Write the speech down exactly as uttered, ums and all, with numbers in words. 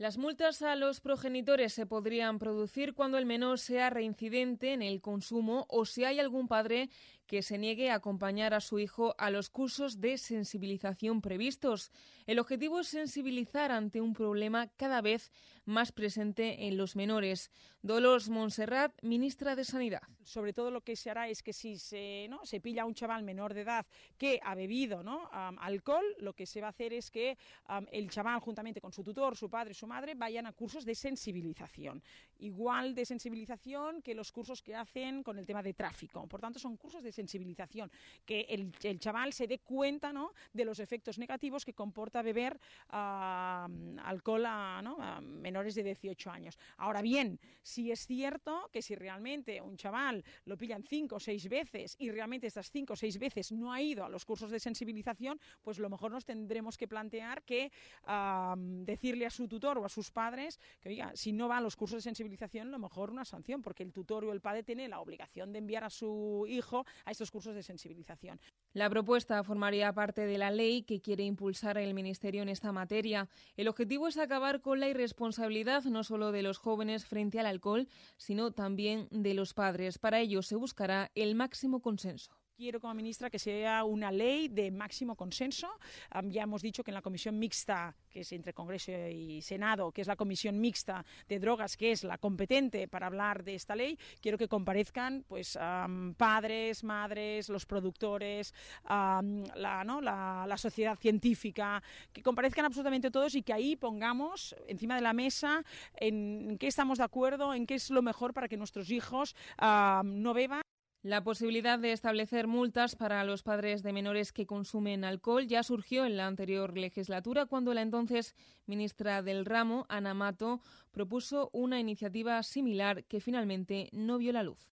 Las multas a los progenitores se podrían producir cuando el menor sea reincidente en el consumo o si hay algún padre que se niegue a acompañar a su hijo a los cursos de sensibilización previstos. El objetivo es sensibilizar ante un problema cada vez más presente en los menores. Dolors Montserrat, ministra de Sanidad. Sobre todo lo que se hará es que si se, ¿no? se pilla a un chaval menor de edad que ha bebido ¿no? um, alcohol, lo que se va a hacer es que um, el chaval juntamente con su tutor, su padre, su madre, vayan a cursos de sensibilización. Igual de sensibilización que los cursos que hacen con el tema de tráfico. Por tanto, son cursos de sensibilización, que el, el chaval se dé cuenta ¿no? de los efectos negativos que comporta beber uh, alcohol a, ¿no? a menores de dieciocho años. Ahora bien, si es cierto que si realmente un chaval lo pillan cinco o seis veces y realmente estas cinco o seis veces no ha ido a los cursos de sensibilización, pues a lo mejor nos tendremos que plantear que uh, decirle a su tutor o a sus padres que, oiga, si no va a los cursos de sensibilización, a lo mejor una sanción, porque el tutor o el padre tiene la obligación de enviar a su hijo a estos cursos de sensibilización. La propuesta formaría parte de la ley que quiere impulsar el Ministerio en esta materia. El objetivo es acabar con la irresponsabilidad no solo de los jóvenes frente al alcohol, sino también de los padres. Para ello se buscará el máximo consenso. Quiero como ministra que sea una ley de máximo consenso. Um, ya hemos dicho que en la comisión mixta, que es entre Congreso y Senado, que es la comisión mixta de drogas, que es la competente para hablar de esta ley, quiero que comparezcan pues um, padres, madres, los productores, um, la, ¿no? la, la sociedad científica, que comparezcan absolutamente todos y que ahí pongamos encima de la mesa en qué estamos de acuerdo, en qué es lo mejor para que nuestros hijos um, no beban. La posibilidad de establecer multas para los padres de menores que consumen alcohol ya surgió en la anterior legislatura cuando la entonces ministra del ramo, Ana Mato, propuso una iniciativa similar que finalmente no vio la luz.